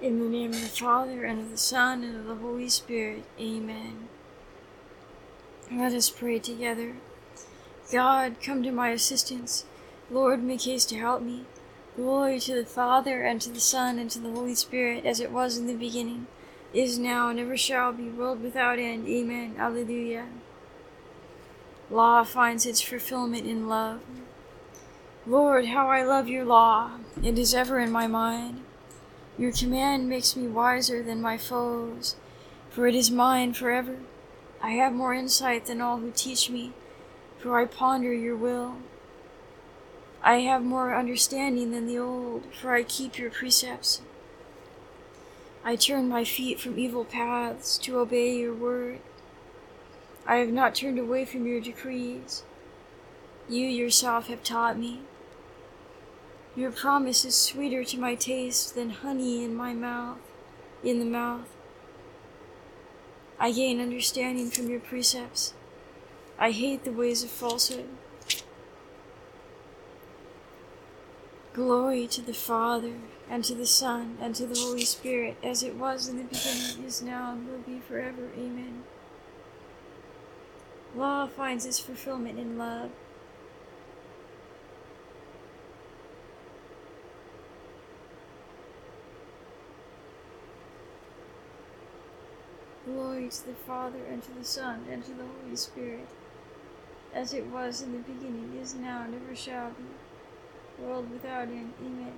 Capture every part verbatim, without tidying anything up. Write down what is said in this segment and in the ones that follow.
In the name of the Father, and of the Son, and of the Holy Spirit. Amen. Let us pray together. God, come to my assistance. Lord, make haste to help me. Glory to the Father, and to the Son, and to the Holy Spirit, as it was in the beginning, is now, and ever shall be, world without end. Amen. Alleluia. Law finds its fulfillment in love. Lord, how I love your law. It is ever in my mind. Your command makes me wiser than my foes, for it is mine forever. I have more insight than all who teach me, for I ponder your will. I have more understanding than the old, for I keep your precepts. I turn my feet from evil paths to obey your word. I have not turned away from your decrees. You yourself have taught me. Your promise is sweeter to my taste than honey in my mouth, in the mouth. I gain understanding from your precepts. I hate the ways of falsehood. Glory to the Father, and to the Son, and to the Holy Spirit, as it was in the beginning, is now, and will be forever. Amen. Law finds its fulfillment in love. Glory to the Father, and to the Son, and to the Holy Spirit, as it was in the beginning, is now, and ever shall be, world without end. Amen.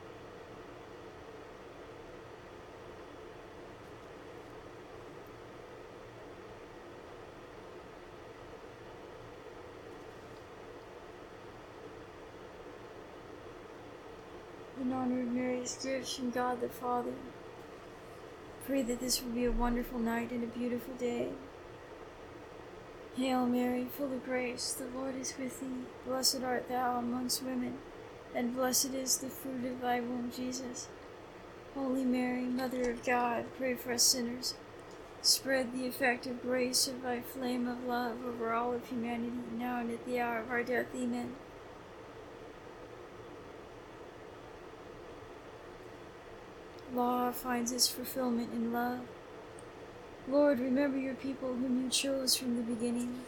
In honor of Mary's gifts from God the Father, pray that this will be a wonderful night and a beautiful day. Hail Mary, full of grace, the Lord is with thee. Blessed art thou amongst women, and blessed is the fruit of thy womb, Jesus. Holy Mary, Mother of God, pray for us sinners. Spread the effective grace of thy flame of love over all of humanity, now and at the hour of our death. Amen. Law finds its fulfillment in love. Lord, remember your people whom you chose from the beginning.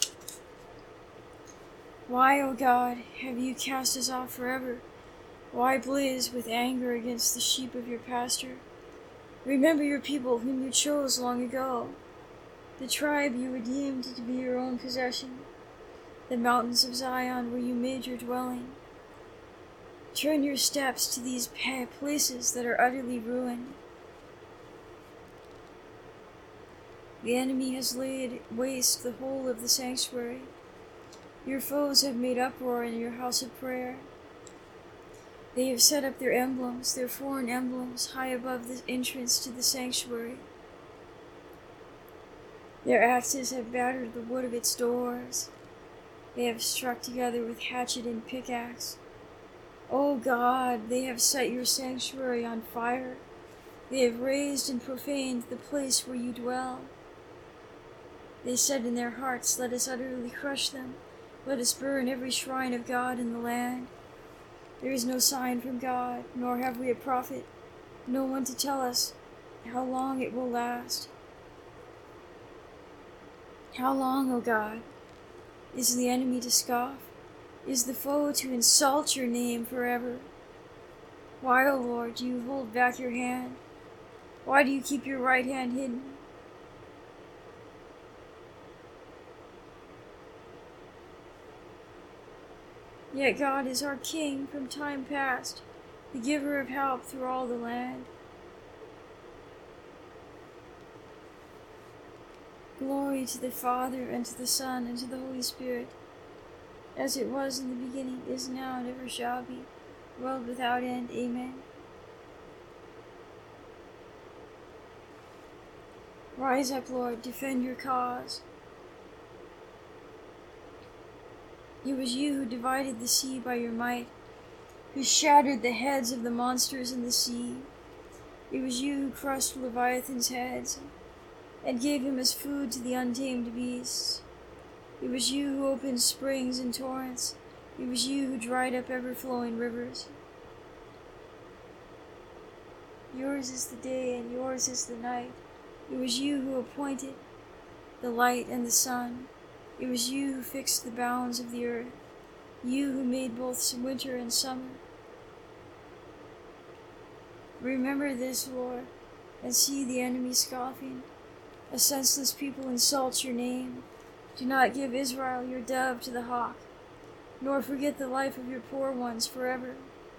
Why, O God, have you cast us off forever? Why blaze with anger against the sheep of your pasture? Remember your people whom you chose long ago, the tribe you redeemed to be your own possession, the mountains of Zion where you made your dwelling. Turn your steps to these places that are utterly ruined. The enemy has laid waste the whole of the sanctuary. Your foes have made uproar in your house of prayer. They have set up their emblems, their foreign emblems, high above the entrance to the sanctuary. Their axes have battered the wood of its doors. They have struck together with hatchet and pickaxe. O God, they have set your sanctuary on fire. They have razed and profaned the place where you dwell. They said in their hearts, let us utterly crush them. Let us burn every shrine of God in the land. There is no sign from God, nor have we a prophet, no one to tell us how long it will last. How long, O God, is the enemy to scoff? Is the foe to insult your name forever? Why, O Lord, do you hold back your hand? Why do you keep your right hand hidden? Yet God is our King from time past, the giver of help through all the land. Glory to the Father, and to the Son, and to the Holy Spirit, as it was in the beginning, is now, and ever shall be, world without end. Amen. Rise up, Lord, defend your cause. It was you who divided the sea by your might, who shattered the heads of the monsters in the sea. It was you who crushed Leviathan's heads, and gave him as food to the untamed beasts. It was you who opened springs and torrents. It was you who dried up ever-flowing rivers. Yours is the day and yours is the night. It was you who appointed the light and the sun. It was you who fixed the bounds of the earth. You who made both winter and summer. Remember this, Lord, and see the enemy scoffing. A senseless people insult your name. Do not give Israel your dove to the hawk, nor forget the life of your poor ones forever.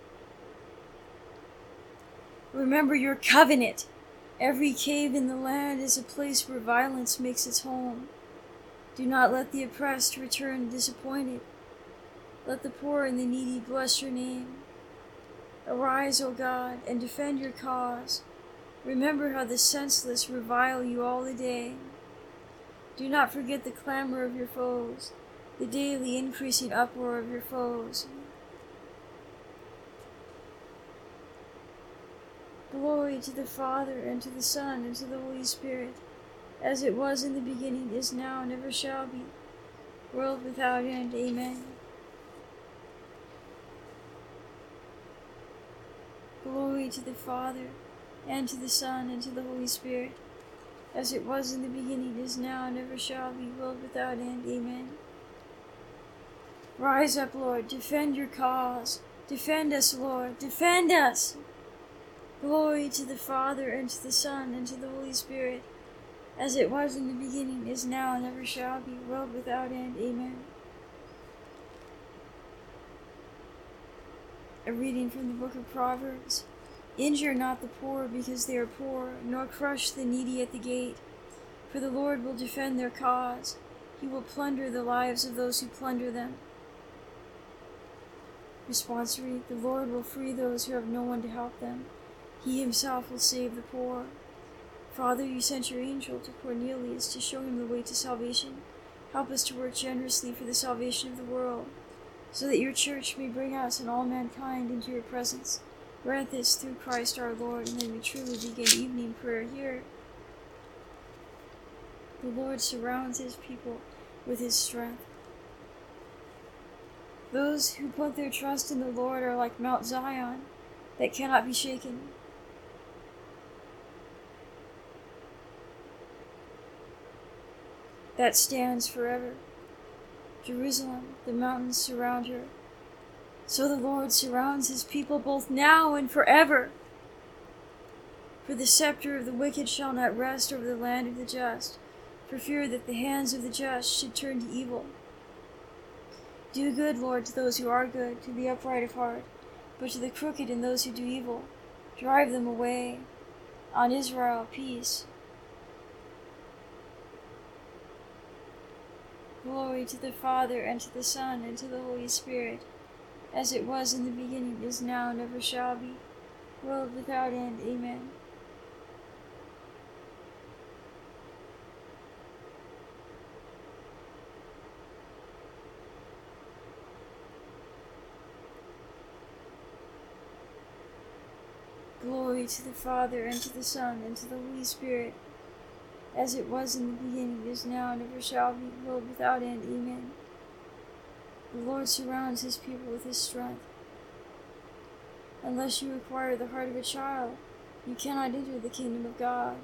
Remember your covenant. Every cave in the land is a place where violence makes its home. Do not let the oppressed return disappointed. Let the poor and the needy bless your name. Arise, O God, and defend your cause. Remember how the senseless revile you all the day. Do not forget the clamor of your foes, the daily increasing uproar of your foes. Glory to the Father, and to the Son, and to the Holy Spirit, as it was in the beginning, is now, and ever shall be, world without end. Amen. Glory to the Father, and to the Son, and to the Holy Spirit, as it was in the beginning, is now, and ever shall be, world without end. Amen. Rise up, Lord, defend your cause. Defend us, Lord, defend us. Glory to the Father, and to the Son, and to the Holy Spirit, as it was in the beginning, is now, and ever shall be, world without end. Amen. A reading from the book of Proverbs. Injure not the poor because they are poor, nor crush the needy at the gate. For the Lord will defend their cause. He will plunder the lives of those who plunder them. Responsory. The Lord will free those who have no one to help them. He himself will save the poor. Father, you sent your angel to Cornelius to show him the way to salvation. Help us to work generously for the salvation of the world, so that your church may bring us and all mankind into your presence. Grant this through Christ our Lord, and then we truly begin evening prayer here. The Lord surrounds his people with his strength. Those who put their trust in the Lord are like Mount Zion, that cannot be shaken. That stands forever. Jerusalem, the mountains surround her. So the Lord surrounds his people both now and forever. For the scepter of the wicked shall not rest over the land of the just, for fear that the hands of the just should turn to evil. Do good, Lord, to those who are good, to the upright of heart, but to the crooked and those who do evil, drive them away. On Israel, peace. Glory to the Father, and to the Son, and to the Holy Spirit, as it was in the beginning, is now, and ever shall be, world without end. Amen. Glory to the Father, and to the Son, and to the Holy Spirit, as it was in the beginning, is now, and ever shall be, world without end. Amen. The Lord surrounds his people with his strength. Unless you require the heart of a child, you cannot enter the kingdom of God.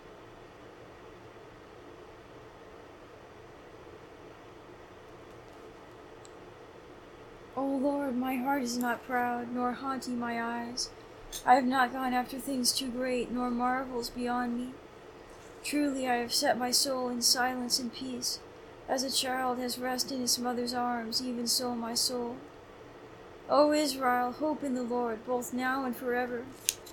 O Lord, my heart is not proud, nor haughty my eyes. I have not gone after things too great, nor marvels beyond me. Truly I have set my soul in silence and peace. As a child has rest in his mother's arms, even so my soul. O Israel, hope in the Lord, both now and forever.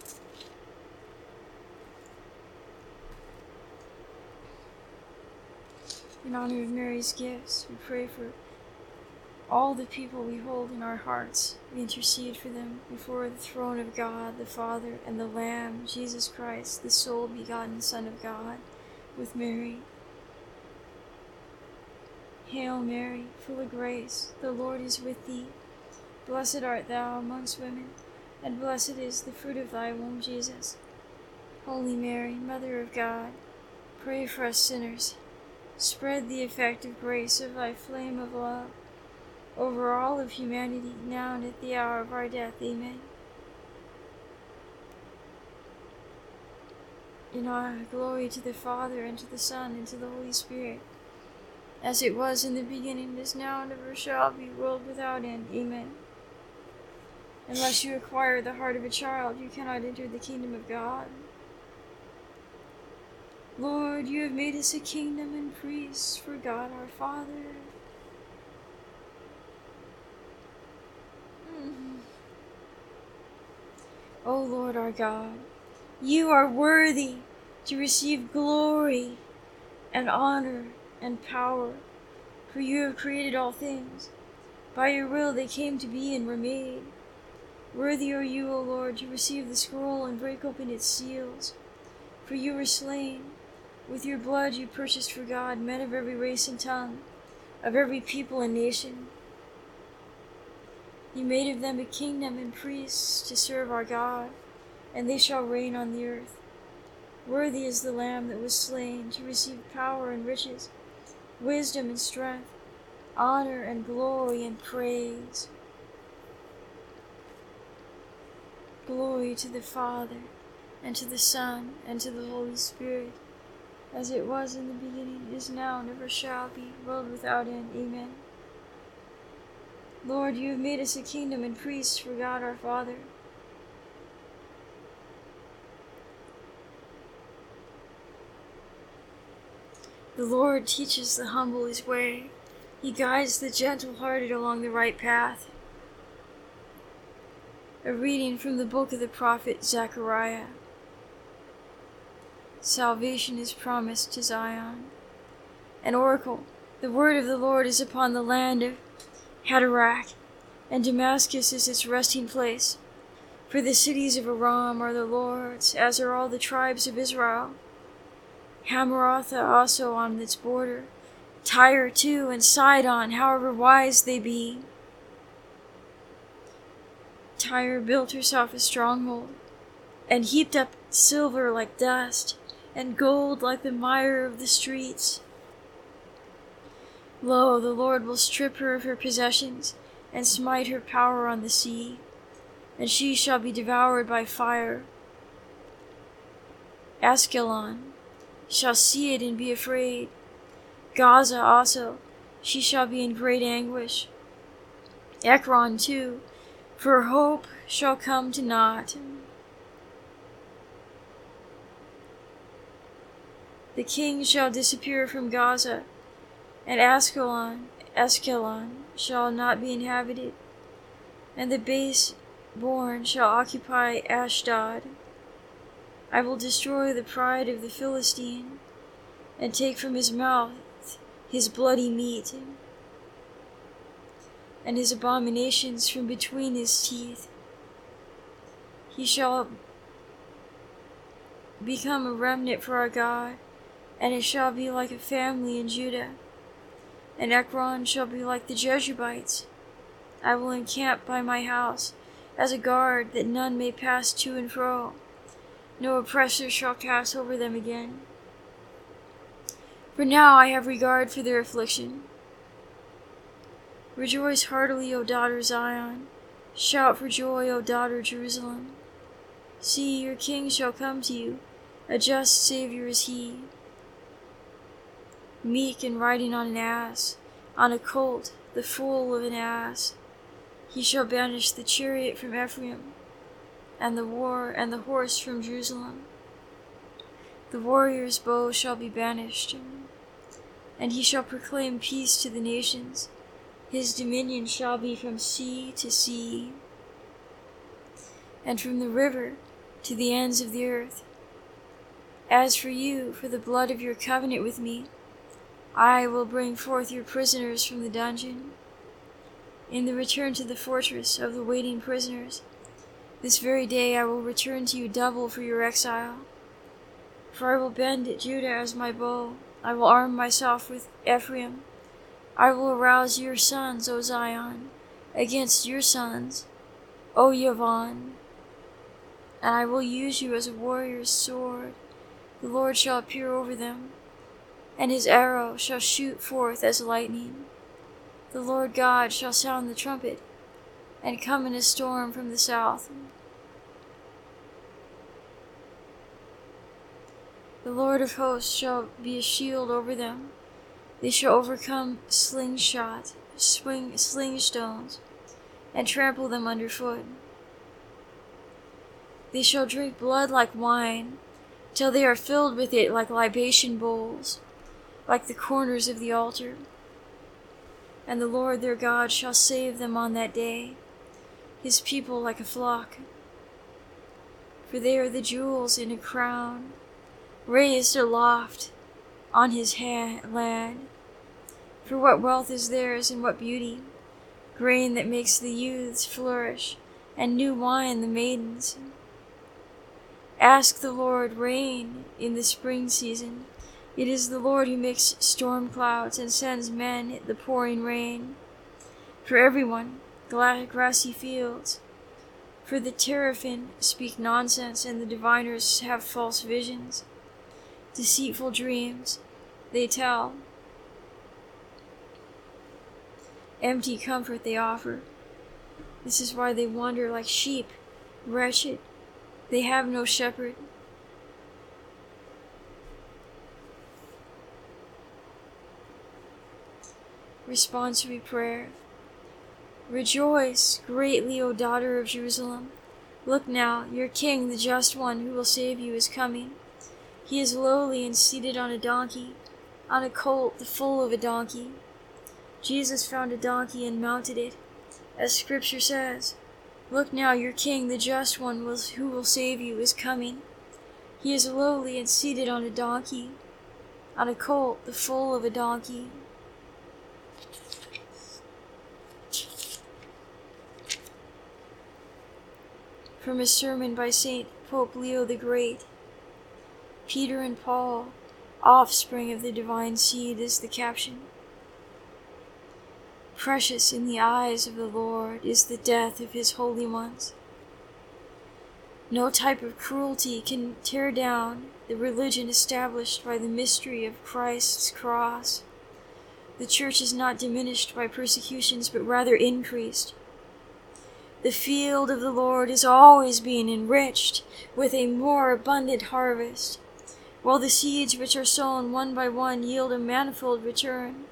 In honor of Mary's gifts, we pray for all the people we hold in our hearts. We intercede for them before the throne of God, the Father, and the Lamb, Jesus Christ, the sole begotten Son of God, with Mary. Hail Mary, full of grace, the Lord is with thee. Blessed art thou amongst women, and blessed is the fruit of thy womb, Jesus. Holy Mary, Mother of God, pray for us sinners. Spread the effective grace of thy flame of love over all of humanity, now and at the hour of our death. Amen. In our glory to the Father, and to the Son, and to the Holy Spirit, as it was in the beginning, is now, and ever shall be, world without end. Amen. Unless you acquire the heart of a child, you cannot enter the kingdom of God. Lord, you have made us a kingdom and priests for God our Father. Mm. O Lord our God, you are worthy to receive glory and honor and power, for you have created all things. By your will they came to be and were made. Worthy are you, O Lord, to receive the scroll and break open its seals. For you were slain. With your blood you purchased for God men of every race and tongue, of every people and nation. You made of them a kingdom and priests to serve our God, and they shall reign on the earth. Worthy is the Lamb that was slain to receive power and riches, wisdom and strength, honor and glory and praise. Glory to the Father, and to the Son, and to the Holy Spirit, as it was in the beginning, is now, and ever shall be, world without end. Amen. Lord, you have made us a kingdom and priests for God our Father. The Lord teaches the humble his way. He guides the gentle-hearted along the right path. A reading from the book of the prophet Zechariah. Salvation is promised to Zion. An oracle, the word of the Lord is upon the land of Hadrach, and Damascus is its resting place. For the cities of Aram are the Lord's, as are all the tribes of Israel. Hamaratha also on its border, Tyre too, and Sidon, however wise they be. Tyre built herself a stronghold, and heaped up silver like dust, and gold like the mire of the streets. Lo, the Lord will strip her of her possessions, and smite her power on the sea, and she shall be devoured by fire. Askelon shall see it and be afraid. Gaza also, she shall be in great anguish. Ekron too, for hope shall come to naught. The king shall disappear from Gaza, and Askelon, Askelon shall not be inhabited, and the base-born shall occupy Ashdod. I will destroy the pride of the Philistine, and take from his mouth his bloody meat, and his abominations from between his teeth. He shall become a remnant for our God, and it shall be like a family in Judah. And Ekron shall be like the Jebusites. I will encamp by my house as a guard, that none may pass to and fro. No oppressor shall pass over them again. For now I have regard for their affliction. Rejoice heartily, O daughter Zion. Shout for joy, O daughter Jerusalem. See, your king shall come to you. A just Savior is he. Meek and riding on an ass, on a colt, the foal of an ass. He shall banish the chariot from Ephraim, and the war and the horse from Jerusalem. The warrior's bow shall be banished, and he shall proclaim peace to the nations. His dominion shall be from sea to sea, and from the river to the ends of the earth. As for you, for the blood of your covenant with me, I will bring forth your prisoners from the dungeon. In the return to the fortress of the waiting prisoners, this very day I will return to you double for your exile. For I will bend at Judah as my bow. I will arm myself with Ephraim. I will arouse your sons, O Zion, against your sons, O Yavon. And I will use you as a warrior's sword. The Lord shall appear over them, and his arrow shall shoot forth as lightning. The Lord God shall sound the trumpet, and come in a storm from the south. The Lord of hosts shall be a shield over them. They shall overcome slingshot, swing, sling stones, and trample them underfoot. They shall drink blood like wine, till they are filled with it like libation bowls, like the corners of the altar. And the Lord their God shall save them on that day, his people like a flock. For they are the jewels in a crown, raised aloft on his ha- land. For what wealth is theirs and what beauty, grain that makes the youths flourish, and new wine the maidens. Ask the Lord rain in the spring season. It is the Lord who makes storm clouds and sends men the pouring rain. For everyone, glad grassy fields. For the teraphim speak nonsense, and the diviners have false visions. Deceitful dreams they tell. Empty comfort they offer. This is why they wander like sheep, wretched. They have no shepherd. Responsory prayer. Rejoice greatly, O daughter of Jerusalem. Look now, your king, the just one who will save you, is coming. He is lowly and seated on a donkey, on a colt, the foal of a donkey. Jesus found a donkey and mounted it, as Scripture says. Look now, your king, the just one will, who will save you, is coming. He is lowly and seated on a donkey, on a colt, the foal of a donkey. From a sermon by Saint Pope Leo the Great. Peter and Paul, offspring of the divine seed, is the caption. Precious in the eyes of the Lord is the death of his holy ones. No type of cruelty can tear down the religion established by the mystery of Christ's cross. The church is not diminished by persecutions, but rather increased. The field of the Lord is always being enriched with a more abundant harvest, while the seeds which are sown one by one yield a manifold return.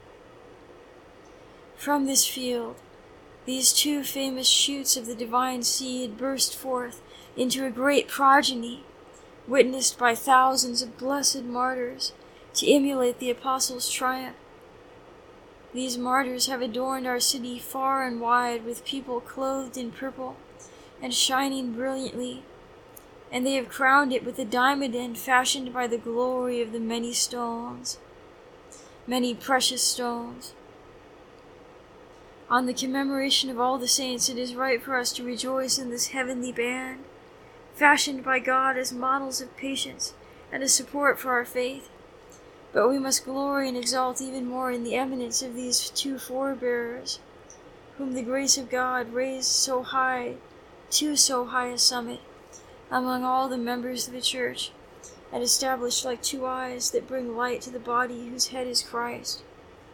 From this field, these two famous shoots of the divine seed burst forth into a great progeny, witnessed by thousands of blessed martyrs to emulate the apostles' triumph. These martyrs have adorned our city far and wide with people clothed in purple and shining brilliantly, and they have crowned it with a diadem fashioned by the glory of the many stones, many precious stones. On the commemoration of all the saints, it is right for us to rejoice in this heavenly band, fashioned by God as models of patience and a support for our faith. But we must glory and exalt even more in the eminence of these two forebearers, whom the grace of God raised so high, to so high a summit, among all the members of the church, and established like two eyes that bring light to the body whose head is Christ.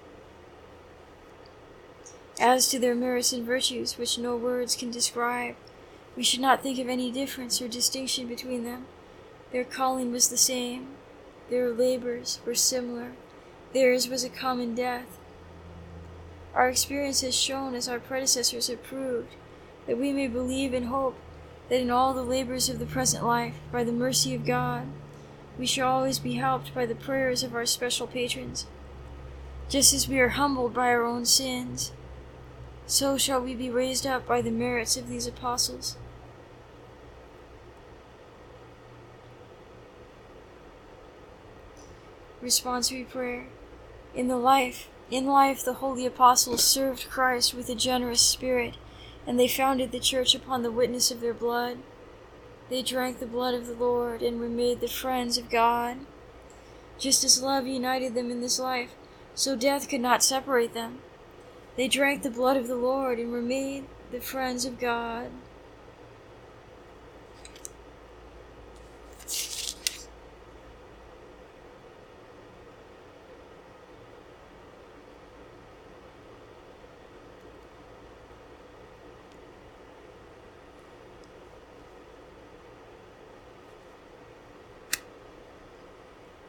As to their merits and virtues, which no words can describe, we should not think of any difference or distinction between them. Their calling was the same. Their labors were similar. Theirs was a common death. Our experience has shown, as our predecessors have proved, that we may believe and hope that in all the labors of the present life, by the mercy of God, we shall always be helped by the prayers of our special patrons. Just as we are humbled by our own sins, so shall we be raised up by the merits of these apostles. Responsory prayer. In the life, in life the holy apostles served Christ with a generous spirit, and they founded the church upon the witness of their blood. They drank the blood of the Lord and were made the friends of God. Just as love united them in this life, so death could not separate them. They drank the blood of the Lord and were made the friends of God.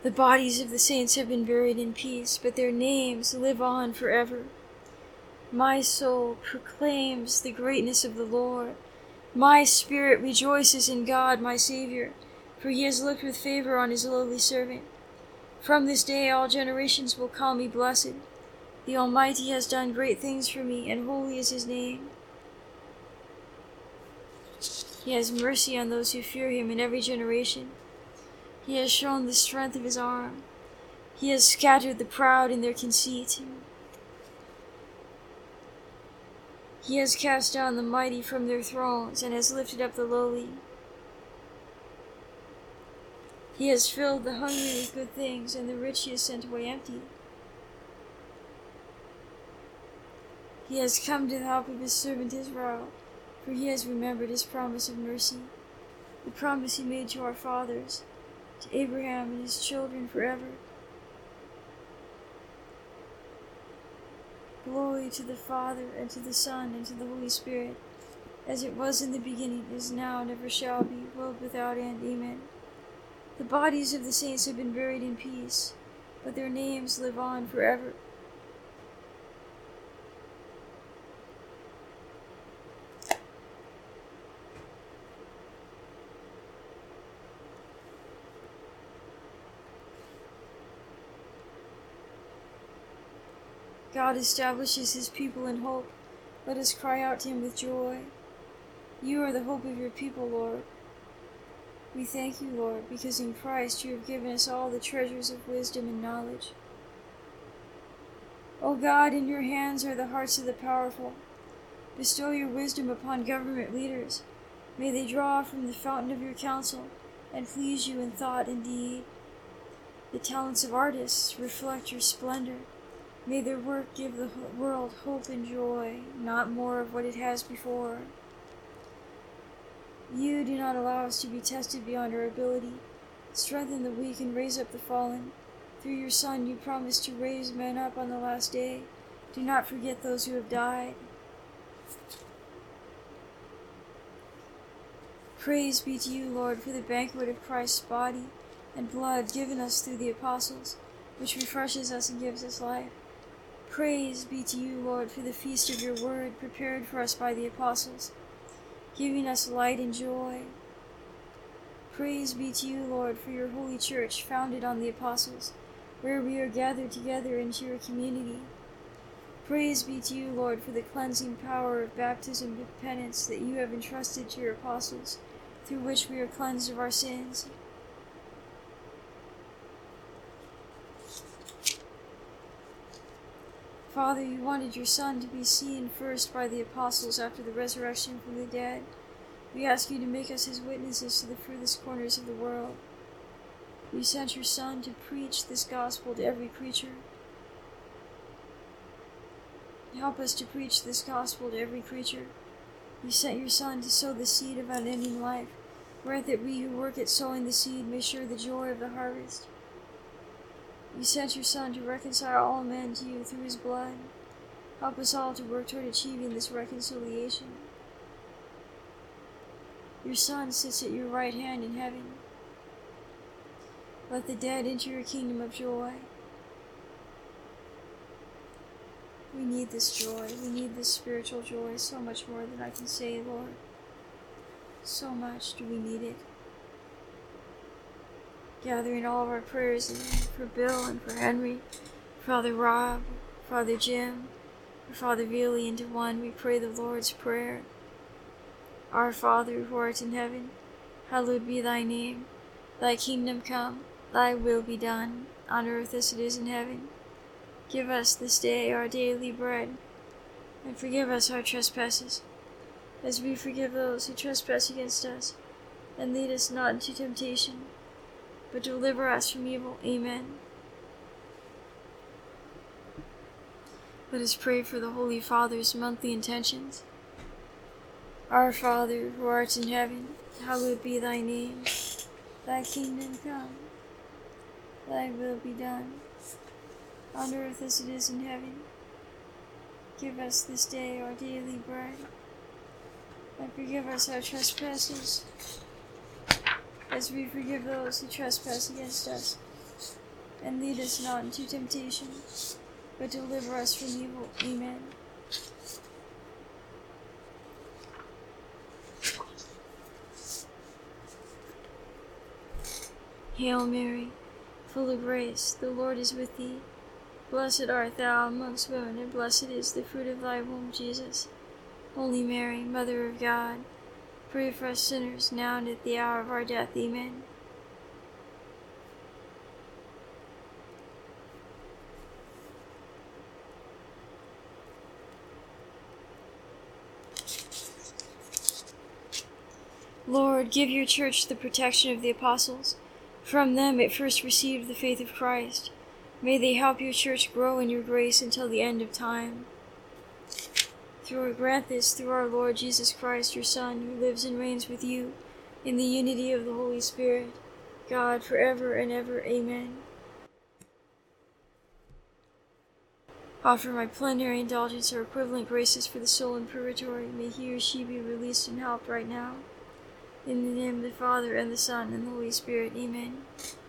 The bodies of the saints have been buried in peace, but their names live on forever. My soul proclaims the greatness of the Lord. My spirit rejoices in God, my Savior, for he has looked with favor on his lowly servant. From this day all generations will call me blessed. The Almighty has done great things for me, and holy is his name. He has mercy on those who fear him in every generation. He has shown the strength of his arm. He has scattered the proud in their conceit. He has cast down the mighty from their thrones, and has lifted up the lowly. He has filled the hungry with good things, and the rich he has sent away empty. He has come to the help of his servant Israel, for he has remembered his promise of mercy, the promise he made to our fathers, to Abraham and his children forever. Glory to the Father, and to the Son, and to the Holy Spirit, as it was in the beginning, is now, and ever shall be, world without end. Amen. The bodies of the saints have been buried in peace, but their names live on forever. God establishes his people in hope. Let us cry out to him with joy. You are the hope of your people, Lord. We thank you, Lord, because in Christ you have given us all the treasures of wisdom and knowledge. O God, in your hands are the hearts of the powerful. Bestow your wisdom upon government leaders. May they draw from the fountain of your counsel and please you in thought and deed. The talents of artists reflect your splendor. May their work give the world hope and joy, not more of what it has before. You do not allow us to be tested beyond our ability. Strengthen the weak and raise up the fallen. Through your Son, you promised to raise men up on the last day. Do not forget those who have died. Praise be to you, Lord, for the banquet of Christ's body and blood given us through the apostles, which refreshes us and gives us life. Praise be to you, Lord, for the feast of your word prepared for us by the apostles, giving us light and joy. Praise be to you, Lord, for your holy church founded on the apostles, where we are gathered together into your community. Praise be to you, Lord, for the cleansing power of baptism with penance that you have entrusted to your apostles, through which we are cleansed of our sins. Father, you wanted your Son to be seen first by the apostles after the resurrection from the dead. We ask you to make us his witnesses to the furthest corners of the world. You sent your Son to preach this gospel to every creature. Help us to preach this gospel to every creature. You sent your Son to sow the seed of unending life. Grant that we who work at sowing the seed may share the joy of the harvest. You sent your Son to reconcile all men to you through his blood. Help us all to work toward achieving this reconciliation. Your Son sits at your right hand in heaven. Let the dead enter your kingdom of joy. We need this joy. We need this spiritual joy so much more than I can say, Lord. So much do we need it. Gathering all of our prayers for Bill and for Henry, Father Rob, Father Jim, for Father Veely into one, we pray the Lord's Prayer. Our Father, who art in heaven, hallowed be thy name. Thy kingdom come, thy will be done, on earth as it is in heaven. Give us this day our daily bread, and forgive us our trespasses, as we forgive those who trespass against us. And lead us not into temptation, but deliver us from evil. Amen. Let us pray for the Holy Father's monthly intentions. Our Father, who art in heaven, hallowed be thy name. Thy kingdom come, thy will be done, on earth as it is in heaven. Give us this day our daily bread, and forgive us our trespasses, as we forgive those who trespass against us. and lead us not into temptation, but deliver us from evil. Amen. Hail Mary, full of grace, the Lord is with thee. Blessed art thou amongst women, and blessed is the fruit of thy womb, Jesus. Holy Mary, Mother of God, pray for us sinners, now and at the hour of our death. Amen. Lord, give your church the protection of the apostles. From them it first received the faith of Christ. May they help your church grow in your grace until the end of time. Through grant this through our Lord Jesus Christ, your Son, who lives and reigns with you in the unity of the Holy Spirit, God, forever and ever. Amen. Offer my plenary indulgence or equivalent graces for the soul in purgatory. May he or she be released and helped right now. In the name of the Father, and the Son, and the Holy Spirit. Amen.